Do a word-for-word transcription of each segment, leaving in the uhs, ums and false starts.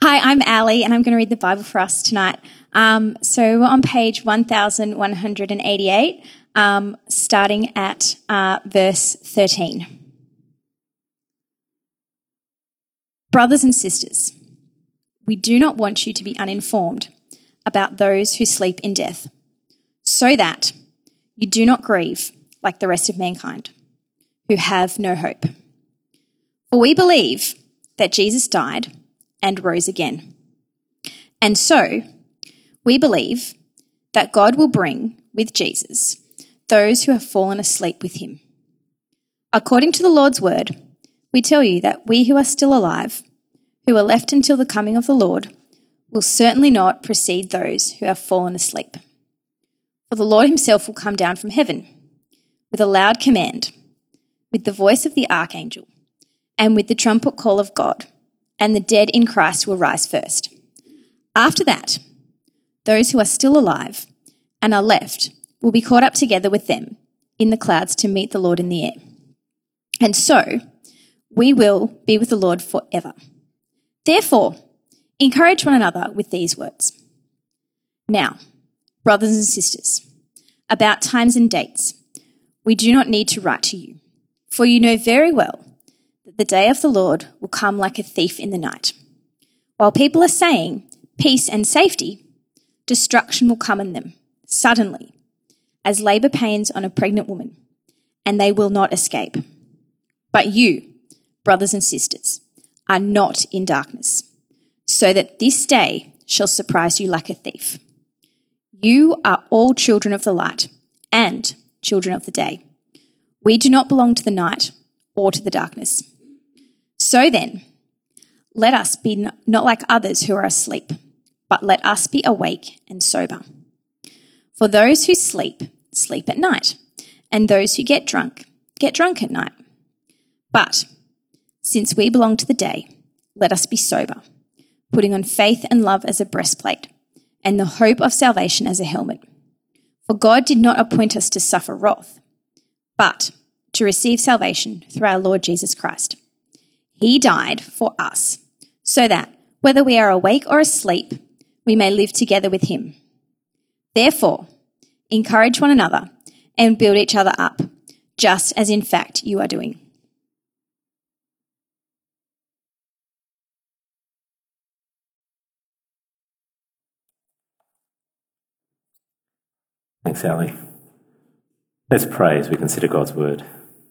Hi, I'm Ali, and I'm going to read the Bible for us tonight. Um, so we're on page one thousand one hundred eighty-eight, um, starting at uh, verse thirteen. Brothers and sisters, we do not want you to be uninformed about those who sleep in death, so that you do not grieve like the rest of mankind, who have no hope. For we believe that Jesus died and rose again. And so, we believe that God will bring with Jesus those who have fallen asleep with him. According to the Lord's word, we tell you that we who are still alive, who are left until the coming of the Lord, will certainly not precede those who have fallen asleep. For the Lord himself will come down from heaven with a loud command, with the voice of the archangel, and with the trumpet call of God, and the dead in Christ will rise first. After that, those who are still alive and are left will be caught up together with them in the clouds to meet the Lord in the air. And so we will be with the Lord forever. Therefore, encourage one another with these words. Now, brothers and sisters, about times and dates, we do not need to write to you, for you know very well that the day of the Lord will come like a thief in the night. While people are saying peace and safety, destruction will come on them suddenly, as labour pains on a pregnant woman, and they will not escape. But you, brothers and sisters, are not in darkness, so that this day shall surprise you like a thief. You are all children of the light and children of the day. We do not belong to the night or to the darkness. So then, let us be not like others who are asleep, but let us be awake and sober. For those who sleep, sleep at night, and those who get drunk, get drunk at night. But since we belong to the day, let us be sober, putting on faith and love as a breastplate, and the hope of salvation as a helmet. For God did not appoint us to suffer wrath, but to receive salvation through our Lord Jesus Christ. He died for us, so that, whether we are awake or asleep, we may live together with him. Therefore, encourage one another and build each other up, just as in fact you are doing. Thanks, Ali. Let's pray as we consider God's word.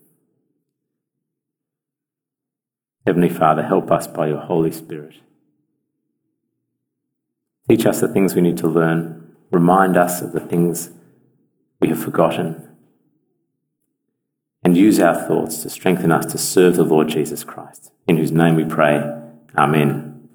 Heavenly Father, help us by your Holy Spirit. Teach us the things we need to learn. Remind us of the things we have forgotten. And use our thoughts to strengthen us to serve the Lord Jesus Christ, in whose name we pray. Amen.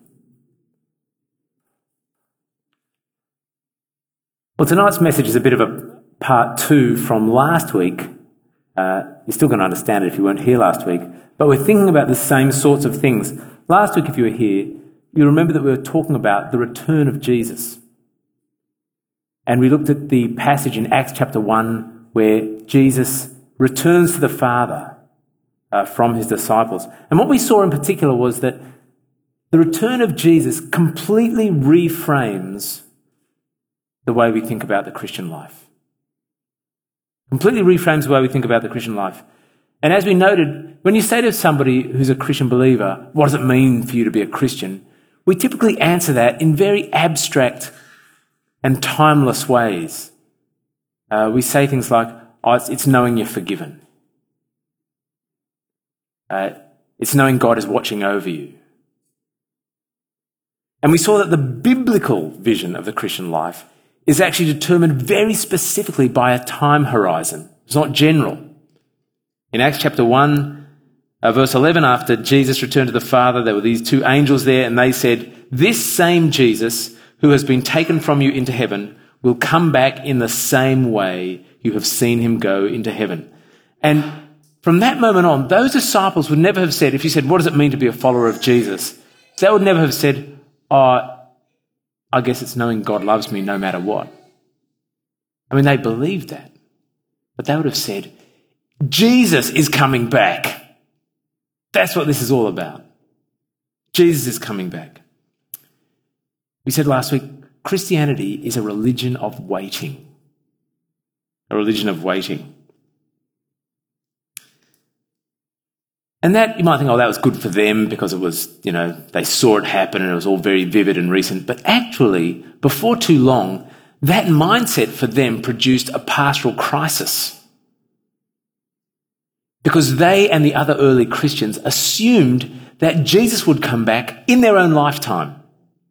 Well, tonight's message is a bit of a part two from last week. Uh, you're still going to understand it if you weren't here last week. But we're thinking about the same sorts of things. Last week, if you were here, you remember that we were talking about the return of Jesus. And we looked at the passage in Acts chapter one where Jesus returns to the Father uh, from his disciples. And what we saw in particular was that the return of Jesus completely reframes the way we think about the Christian life. Completely reframes the way we think about the Christian life. And as we noted, when you say to somebody who's a Christian believer, what does it mean for you to be a Christian? We typically answer that in very abstract and timeless ways. Uh, we say things like, oh, it's, it's knowing you're forgiven. Uh, it's knowing God is watching over you. And we saw that the biblical vision of the Christian life is actually determined very specifically by a time horizon. It's not general. In Acts chapter one, uh, verse eleven, after Jesus returned to the Father, there were these two angels there, and they said, this same Jesus who has been taken from you into heaven will come back in the same way you have seen him go into heaven. And from that moment on, those disciples would never have said, if you said, what does it mean to be a follower of Jesus? They would never have said, oh, I guess it's knowing God loves me no matter what. I mean, they believed that. But they would have said, Jesus is coming back. That's what this is all about. Jesus is coming back. We said last week, Christianity is a religion of waiting. A religion of waiting. And that, you might think, oh, that was good for them because it was, you know, they saw it happen and it was all very vivid and recent. But actually, before too long, that mindset for them produced a pastoral crisis. Because they and the other early Christians assumed that Jesus would come back in their own lifetime.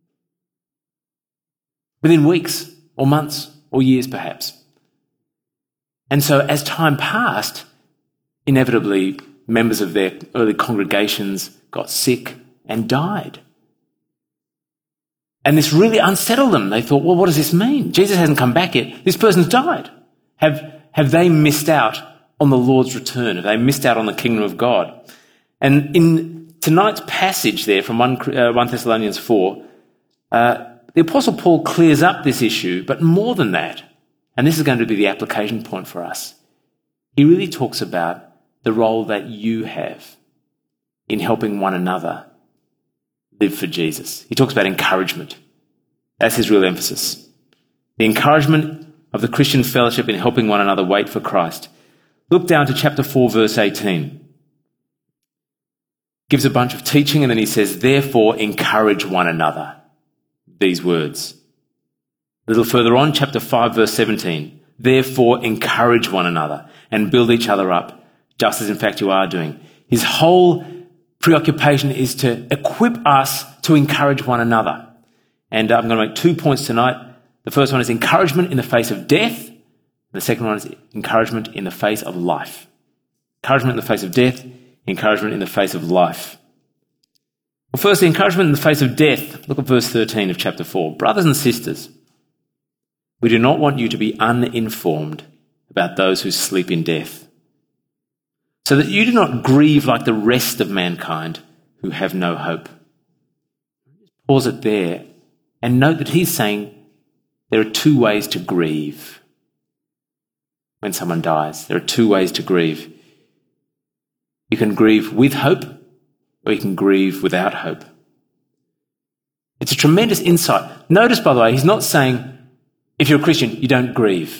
Within weeks or months or years perhaps. And so as time passed, inevitably members of their early congregations got sick and died. And this really unsettled them. They thought, well, what does this mean? Jesus hasn't come back yet. This person's died. Have, have they missed out on the Lord's return? Have they missed out on the kingdom of God? And in tonight's passage there from First uh, Thessalonians four, uh, the Apostle Paul clears up this issue, but more than that, and this is going to be the application point for us, he really talks about the role that you have in helping one another live for Jesus. He talks about encouragement. That's his real emphasis. The encouragement of the Christian fellowship in helping one another wait for Christ. Look down to chapter four, verse eighteen. Gives a bunch of teaching and then he says, therefore encourage one another. These words. A little further on, chapter five, verse seventeen. Therefore encourage one another and build each other up, just as in fact you are doing. His whole preoccupation is to equip us to encourage one another. And I'm going to make two points tonight. The first one is encouragement in the face of death. And the second one is encouragement in the face of life. Encouragement in the face of death, encouragement in the face of life. Well, firstly, encouragement in the face of death. Look at verse thirteen of chapter four. Brothers and sisters, we do not want you to be uninformed about those who sleep in death, so that you do not grieve like the rest of mankind who have no hope. Pause it there and note that he's saying there are two ways to grieve when someone dies. There are two ways to grieve. You can grieve with hope or you can grieve without hope. It's a tremendous insight. Notice, by the way, he's not saying if you're a Christian, you don't grieve.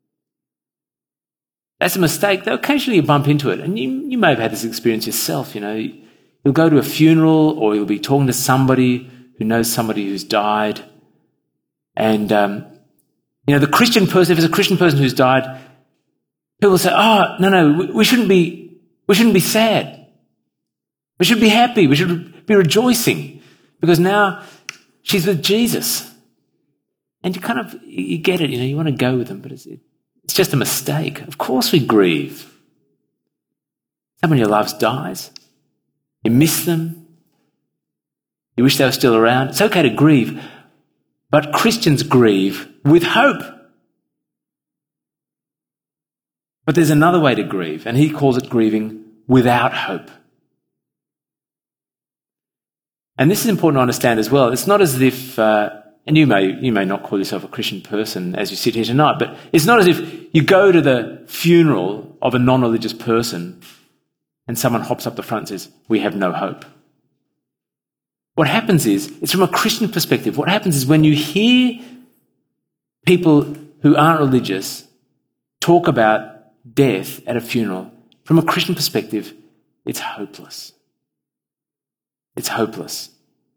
That's a mistake. Though occasionally you bump into it. And you, you may have had this experience yourself, you know. You'll go to a funeral or you'll be talking to somebody who knows somebody who's died. And, um, you know, the Christian person, if it's a Christian person who's died, people will say, oh, no, no, we, we shouldn't be, we shouldn't be sad. We should be happy. We should be rejoicing because now she's with Jesus. And you kind of, you get it, you know, you want to go with them, but it's, it's just a mistake. Of course we grieve. Someone you love dies. You miss them. You wish they were still around. It's okay to grieve, but Christians grieve with hope. But there's another way to grieve, and he calls it grieving without hope. And this is important to understand as well. It's not as if, uh, and you may you may not call yourself a Christian person as you sit here tonight, but it's not as if you go to the funeral of a non-religious person and someone hops up the front and says, we have no hope. What happens is, it's from a Christian perspective, what happens is when you hear people who aren't religious talk about death at a funeral, from a Christian perspective, it's hopeless. It's hopeless.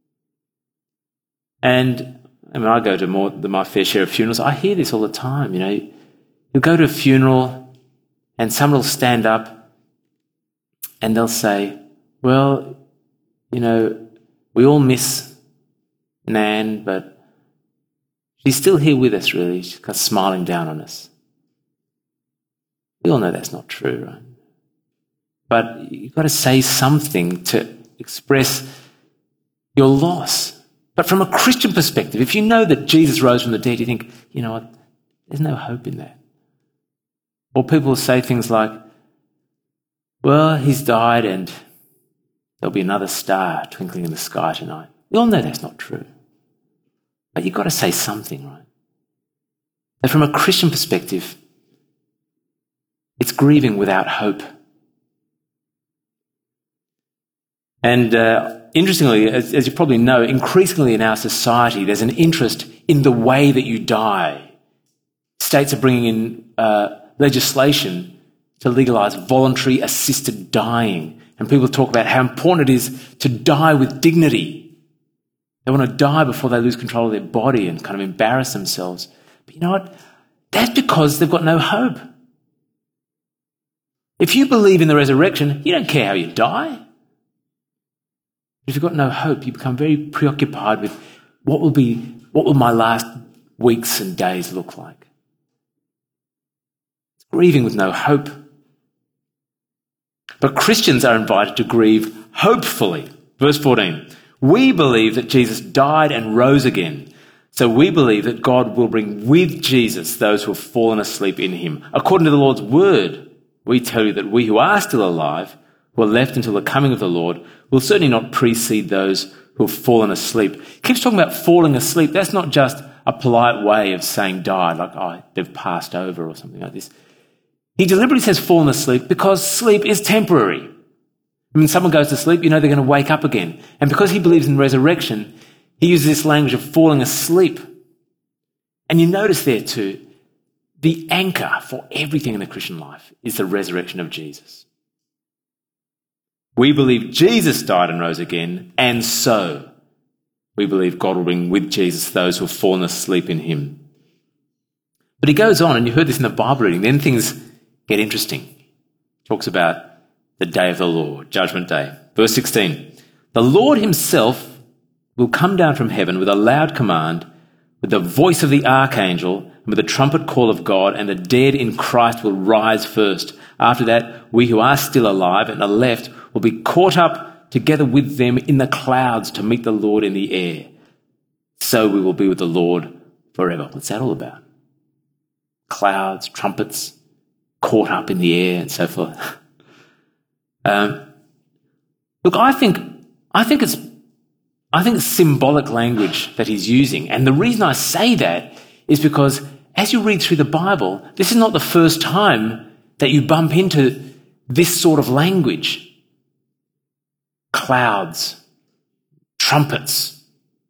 And I mean, I go to more than my fair share of funerals. I hear this all the time, you know. You'll go to a funeral and someone will stand up and they'll say, well, you know, we all miss Nan, but she's still here with us, really. She's kind of smiling down on us. We all know that's not true, right? But you've got to say something to express your loss. But from a Christian perspective, if you know that Jesus rose from the dead, you think, you know what, there's no hope in that. Or people will say things like, well, he's died and there'll be another star twinkling in the sky tonight. We all know that's not true. But you've got to say something, right? And from a Christian perspective, it's grieving without hope. And uh, interestingly, as, as you probably know, increasingly in our society, there's an interest in the way that you die. States are bringing in uh, legislation to legalise voluntary assisted dying. And people talk about how important it is to die with dignity. They want to die before they lose control of their body and kind of embarrass themselves. But you know what? That's because they've got no hope. If you believe in the resurrection, you don't care how you die. If you've got no hope, you become very preoccupied with what will be, what will my last weeks and days look like? It's grieving with no hope. But Christians are invited to grieve hopefully. Verse fourteen, we believe that Jesus died and rose again. So we believe that God will bring with Jesus those who have fallen asleep in him. According to the Lord's word, we tell you that we who are still alive, who are left until the coming of the Lord, will certainly not precede those who have fallen asleep. He keeps talking about falling asleep. That's not just a polite way of saying died, like, oh, they've passed over or something like this. He deliberately says fallen asleep because sleep is temporary. When someone goes to sleep, you know they're going to wake up again. And because he believes in resurrection, he uses this language of falling asleep. And you notice there too, the anchor for everything in the Christian life is the resurrection of Jesus. We believe Jesus died and rose again, and so we believe God will bring with Jesus those who have fallen asleep in him. But he goes on, and you heard this in the Bible reading, then things get interesting. He talks about the day of the Lord, Judgment Day. Verse sixteen, the Lord himself will come down from heaven with a loud command, with the voice of the archangel, and with the trumpet call of God, and the dead in Christ will rise first. After that, we who are still alive and are left will be caught up together with them in the clouds to meet the Lord in the air. So we will be with the Lord forever. What's that all about? Clouds, trumpets, caught up in the air and so forth. um, look, I think, I think it's I think it's symbolic language that he's using. And the reason I say that is because as you read through the Bible, this is not the first time that you bump into this sort of language. Clouds, trumpets.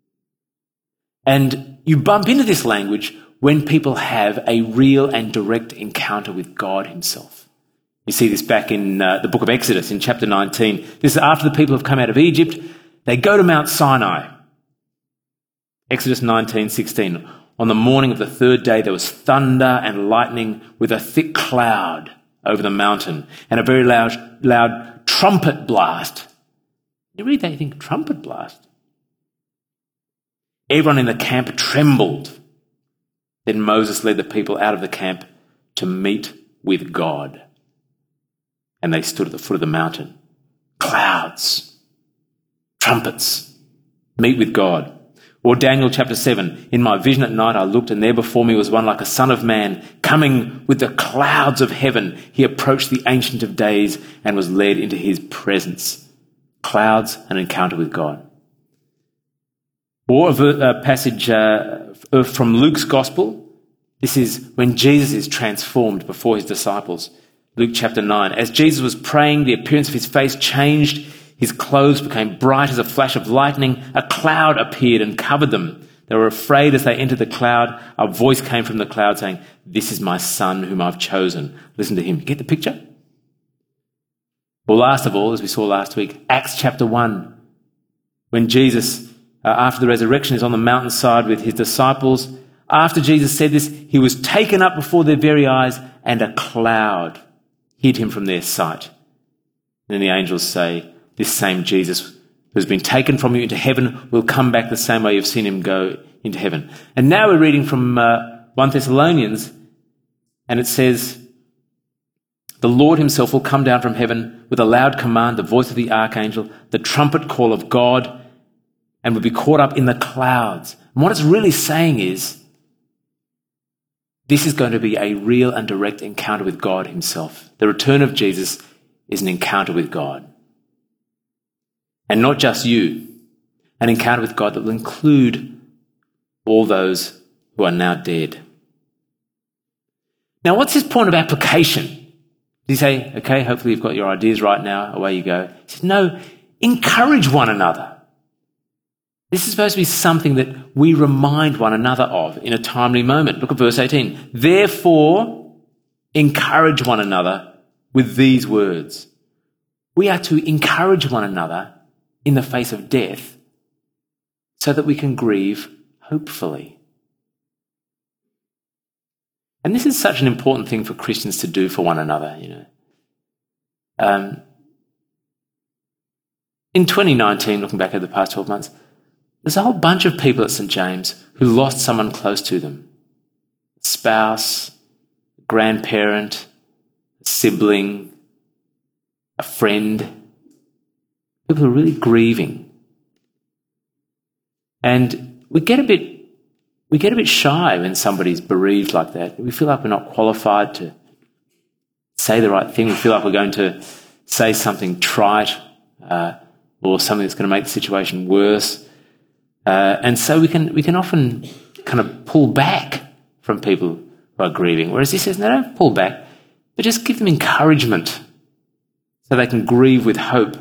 And you bump into this language when people have a real and direct encounter with God himself. You see this back in uh, the book of Exodus in chapter nineteen. This is after the people have come out of Egypt. They go to Mount Sinai. Exodus nineteen sixteen. On the morning of the third day, there was thunder and lightning with a thick cloud over the mountain and a very loud, loud trumpet blast. You read that, you think, trumpet blast? Everyone in the camp trembled. Then Moses led the people out of the camp to meet with God. And they stood at the foot of the mountain. Clouds. Trumpets, meet with God. Or Daniel chapter seven, in my vision at night I looked, and there before me was one like a son of man, coming with the clouds of heaven. He approached the Ancient of Days and was led into his presence. Clouds, an encounter with God. Or a passage uh, from Luke's Gospel. This is when Jesus is transformed before his disciples. Luke chapter nine. As Jesus was praying, the appearance of his face changed. His clothes became bright as a flash of lightning. A cloud appeared and covered them. They were afraid as they entered the cloud. A voice came from the cloud saying, "This is my son whom I've chosen. Listen to him." Get the picture? Well, last of all, as we saw last week, Acts chapter one, when Jesus, uh, after the resurrection, is on the mountainside with his disciples. After Jesus said this, he was taken up before their very eyes, and a cloud hid him from their sight. And then the angels say, "This same Jesus who has been taken from you into heaven will come back the same way you've seen him go into heaven." And now we're reading from uh, First Thessalonians, and it says, "The Lord himself will come down from heaven with a loud command, the voice of the archangel, the trumpet call of God, and will be caught up in the clouds." And what it's really saying is, this is going to be a real and direct encounter with God himself. The return of Jesus is an encounter with God. And not just you, an encounter with God that will include all those who are now dead. Now, what's his point of application? Did he say, okay, hopefully you've got your ideas right now, away you go? He said, no, encourage one another. This is supposed to be something that we remind one another of in a timely moment. Look at verse eighteen. Therefore, encourage one another with these words. We are to encourage one another in the face of death so that we can grieve hopefully. And this is such an important thing for Christians to do for one another, you know. Um, in twenty nineteen, looking back over the past twelve months, there's a whole bunch of people at St James who lost someone close to them. A spouse, a grandparent, a sibling, a friend. People who are really grieving. And we get a bit we get a bit shy when somebody's bereaved like that. We feel like we're not qualified to say the right thing. We feel like we're going to say something trite uh, or something that's going to make the situation worse. Uh, and so we can we can often kind of pull back from people who are grieving. Whereas he says, no, don't pull back, but just give them encouragement so they can grieve with hope.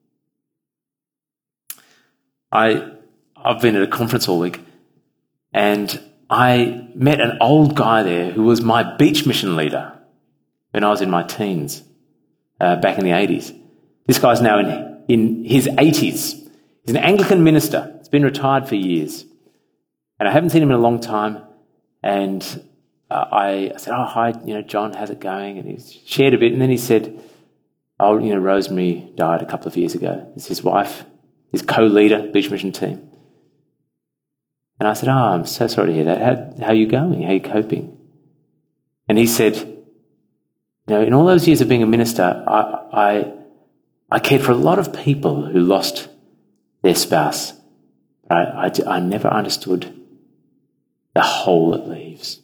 I, I've been at a conference all week and I met an old guy there who was my beach mission leader when I was in my teens, uh, back in the eighties. This guy's now in, in his eighties. He's an Anglican minister. He's been retired for years. And I haven't seen him in a long time. And uh, I, I said, oh, hi, you know, John, how's it going? And he shared a bit. And then he said, oh, you know, Rosemary died a couple of years ago. It's his wife, his co-leader, beach mission team. And I said, oh, I'm so sorry to hear that. How, how are you going? How are you coping? And he said, you know, in all those years of being a minister, I, I, I cared for a lot of people who lost their spouse. But I, I, I never understood the hole it leaves.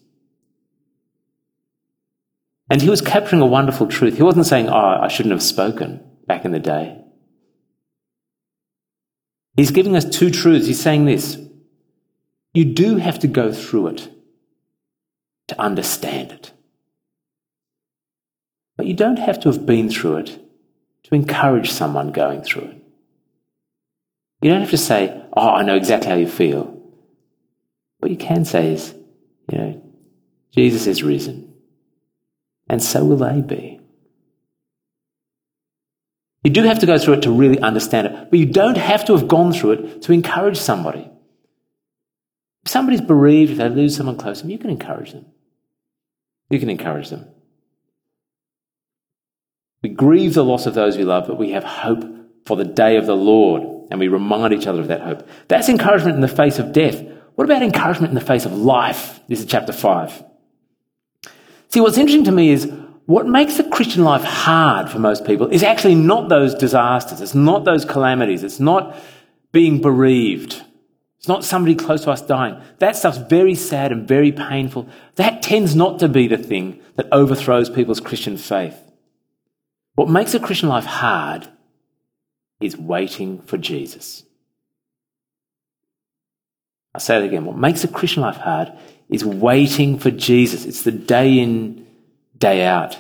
And he was capturing a wonderful truth. He wasn't saying, oh, I shouldn't have spoken back in the day. He's giving us two truths. He's saying this. You do have to go through it to understand it. But you don't have to have been through it to encourage someone going through it. You don't have to say, oh, I know exactly how you feel. What you can say is, you know, Jesus is risen, and so will they be. You do have to go through it to really understand it, but you don't have to have gone through it to encourage somebody. If somebody's bereaved, if they lose someone close to them, you can encourage them. You can encourage them. We grieve the loss of those we love, but we have hope for the day of the Lord, and we remind each other of that hope. That's encouragement in the face of death. What about encouragement in the face of life? This is chapter five. See, what's interesting to me is what makes the Christian life hard for most people is actually not those disasters. It's not those calamities. It's not being bereaved. It's not somebody close to us dying. That stuff's very sad and very painful. That tends not to be the thing that overthrows people's Christian faith. What makes a Christian life hard is waiting for Jesus. I'll say that again. What makes a Christian life hard is waiting for Jesus. It's the day in, day out.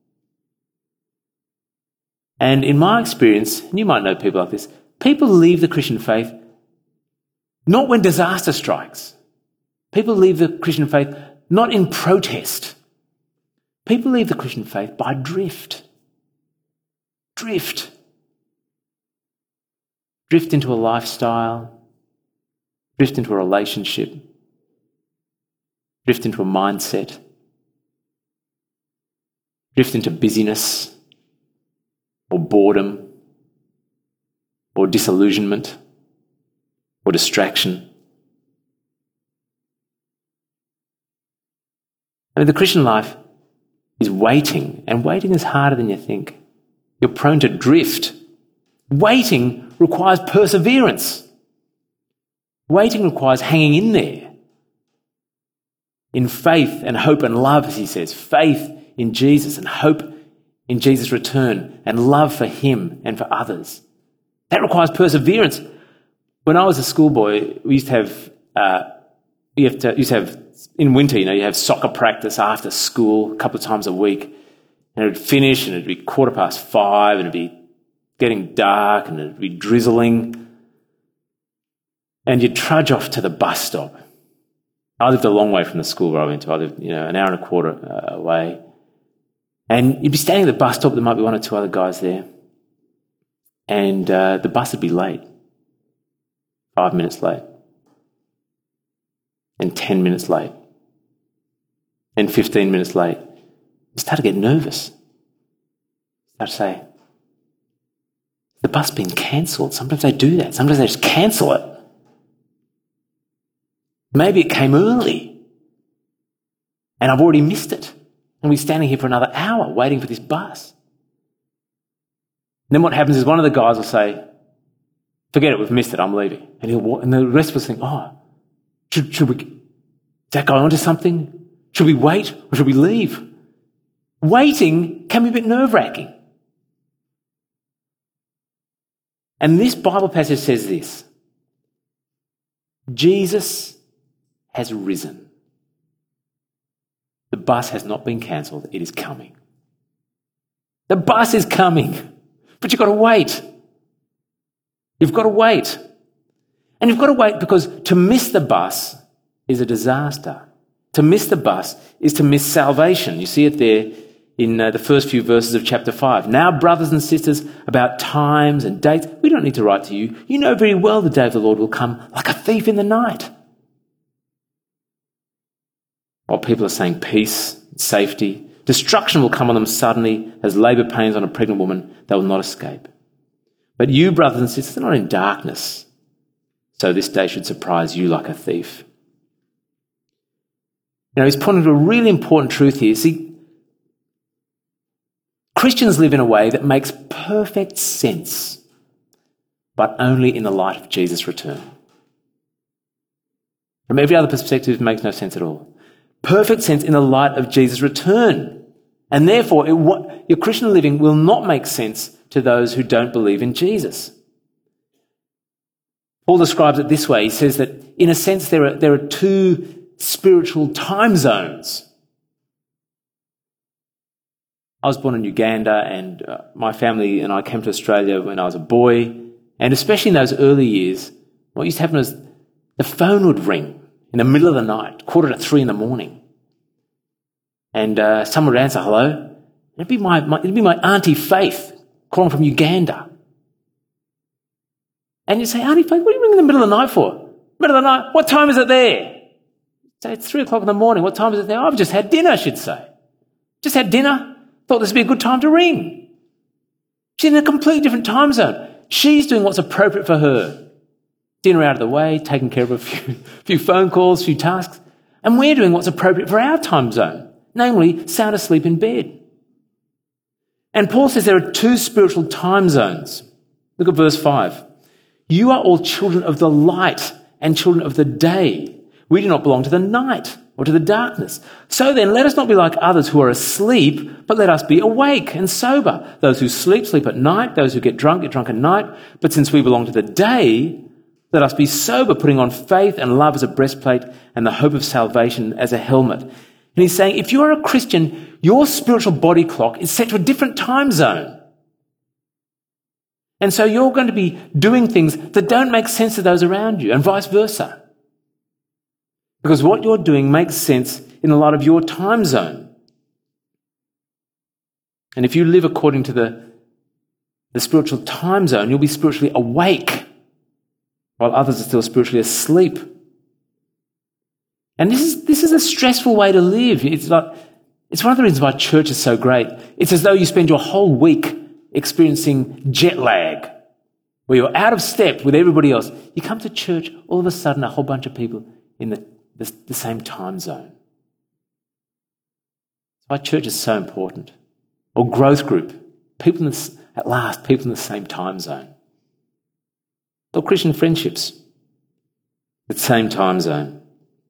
And in my experience, and you might know people like this, people leave the Christian faith not when disaster strikes. People leave the Christian faith not in protest. People leave the Christian faith by drift. Drift. Drift into a lifestyle. Drift into a relationship. Drift into a mindset. Drift into busyness or boredom or disillusionment or distraction. I mean, the Christian life is waiting, and waiting is harder than you think. You're prone to drift. Waiting requires perseverance. Waiting requires hanging in there in faith and hope and love, as he says. Faith in Jesus and hope in Jesus' return and love for him and for others. That requires perseverance. When I was a schoolboy, we used to have, uh, you have to, used to have, in winter, you know, you have soccer practice after school a couple of times a week. And it would finish and it would be quarter past five and it would be getting dark and it'd be drizzling. And you'd trudge off to the bus stop. I lived a long way from the school where I went to. I lived, you know, an hour and a quarter uh, away. And you'd be standing at the bus stop. There might be one or two other guys there. And uh, the bus would be late. Five minutes late. And ten minutes late. And fifteen minutes late. You start to get nervous. You start to say, the bus been cancelled. Sometimes they do that. Sometimes they just cancel it. Maybe it came early and I've already missed it. And we're standing here for another hour waiting for this bus. And then what happens is one of the guys will say, forget it, we've missed it, I'm leaving. And he'll walk, and the rest of us think, oh, should, should we, is that guy onto something? Should we wait or should we leave? Waiting can be a bit nerve-wracking. And this Bible passage says this: Jesus has risen. The bus has not been cancelled, it is coming. The bus is coming, but you've got to wait. You've got to wait. And you've got to wait because to miss the bus is a disaster. To miss the bus is to miss salvation. You see it there in uh, the first few verses of chapter five. Now, brothers and sisters, about times and dates, we don't need to write to you. You know very well the day of the Lord will come like a thief in the night. While people are saying peace, safety, destruction will come on them suddenly as labour pains on a pregnant woman. They will not escape. But you, brothers and sisters, are not in darkness, so this day should surprise you like a thief. You know, he's pointing to a really important truth here. See, Christians live in a way that makes perfect sense, but only in the light of Jesus' return. From every other perspective, it makes no sense at all. Perfect sense in the light of Jesus' return. And therefore, it, your Christian living will not make sense to those who don't believe in Jesus. Paul describes it this way. He says that, in a sense, there are, there are two spiritual time zones. I was born in Uganda, and uh, my family and I came to Australia when I was a boy. And especially in those early years, what used to happen was the phone would ring in the middle of the night, quarter to three in the morning. And uh, someone would answer, hello. It'd be my, my, it'd be my Auntie Faith calling from Uganda. And you'd say, Auntie Faith, what are you ringing in the middle of the night for? Middle of the night? What time is it there? Say, it's three o'clock in the morning. What time is it there? Oh, I've just had dinner, she'd say. Just had dinner. Thought this would be a good time to ring. She's in a completely different time zone. She's doing what's appropriate for her. Dinner out of the way, taking care of a few, few phone calls, a few tasks. And we're doing what's appropriate for our time zone, namely sound asleep in bed. And Paul says there are two spiritual time zones. Look at verse five. You are all children of the light and children of the day. We do not belong to the night or to the darkness. So then, let us not be like others who are asleep, but let us be awake and sober. Those who sleep, sleep at night. Those who get drunk, get drunk at night. But since we belong to the day, let us be sober, putting on faith and love as a breastplate and the hope of salvation as a helmet. And he's saying, if you are a Christian, your spiritual body clock is set to a different time zone. And so you're going to be doing things that don't make sense to those around you, and vice versa. Because what you're doing makes sense in the light of your time zone. And if you live according to the, the spiritual time zone, you'll be spiritually awake, while others are still spiritually asleep. And this is this is a stressful way to live. It's like it's one of the reasons why church is so great. It's as though you spend your whole week experiencing jet lag, where you're out of step with everybody else. You come to church, all of a sudden a whole bunch of people in the, the, the same time zone. That's why church is so important. Or growth group. People in the, at last, people in the same time zone. Or Christian friendships, the same time zone.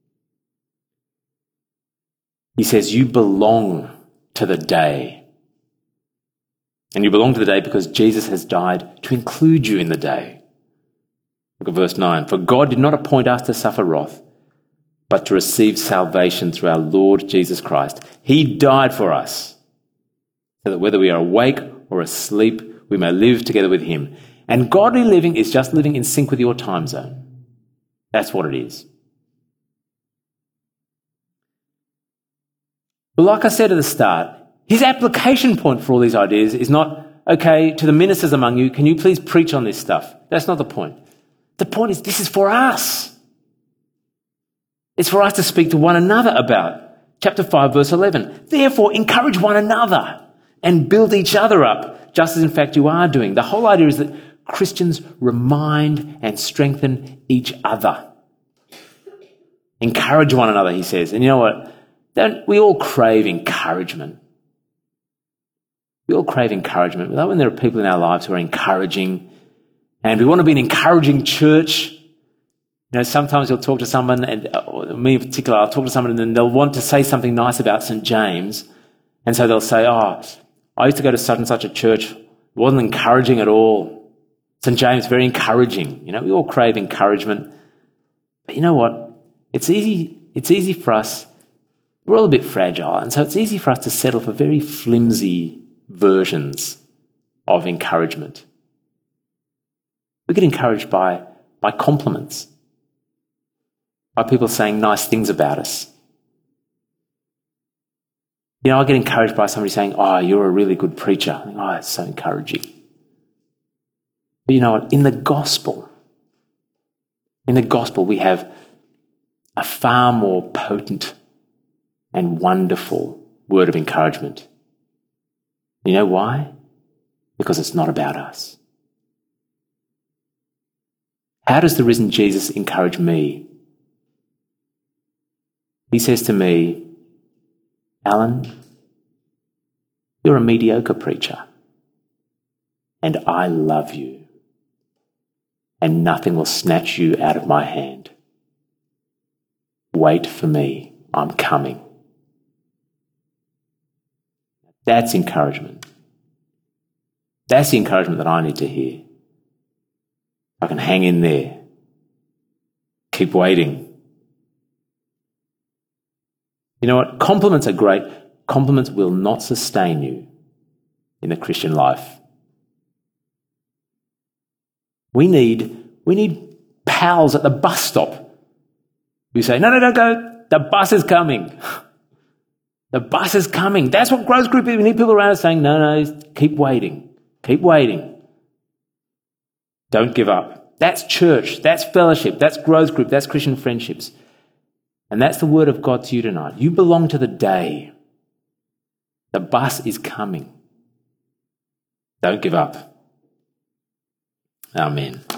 He says, you belong to the day. And you belong to the day because Jesus has died to include you in the day. Look at verse nine. For God did not appoint us to suffer wrath, but to receive salvation through our Lord Jesus Christ. He died for us, so that whether we are awake or asleep, we may live together with him. And godly living is just living in sync with your time zone. That's what it is. But like I said at the start, his application point for all these ideas is not, okay, to the ministers among you, can you please preach on this stuff? That's not the point. The point is this is for us. It's for us to speak to one another about. Chapter five, verse eleven. Therefore, encourage one another and build each other up, just as in fact you are doing. The whole idea is that Christians remind and strengthen each other. Encourage one another, he says. And you know what? Don't we all crave encouragement? We all crave encouragement. When there are people in our lives who are encouraging, and we want to be an encouraging church. You know, sometimes you'll talk to someone, and uh, me in particular, I'll talk to someone and then they'll want to say something nice about Saint James. And so they'll say, oh, I used to go to such and such a church. It wasn't encouraging at all. Saint James, very encouraging. You know, we all crave encouragement. But you know what? It's easy, it's easy for us. We're all a bit fragile. And so it's easy for us to settle for very flimsy versions of encouragement. We get encouraged by, by compliments, by people saying nice things about us. You know, I get encouraged by somebody saying, oh, you're a really good preacher. I think, oh, it's so encouraging. But you know what? In the gospel, in the gospel, we have a far more potent and wonderful word of encouragement. You know why? Because it's not about us. How does the risen Jesus encourage me? He says to me, Alan, you're a mediocre preacher, and I love you, and nothing will snatch you out of my hand. Wait for me, I'm coming. That's encouragement. That's the encouragement that I need to hear. I can hang in there. Keep waiting. You know what? Compliments are great. Compliments will not sustain you in the Christian life. We need, we need pals at the bus stop who say, no, no, don't go. The bus is coming. The bus is coming. That's what growth group is. We need people around us saying, no, no, keep waiting. Keep waiting. Don't give up. That's church. That's fellowship. That's growth group. That's Christian friendships. And that's the word of God to you tonight. You belong to the day. The bus is coming. Don't give up. Amen.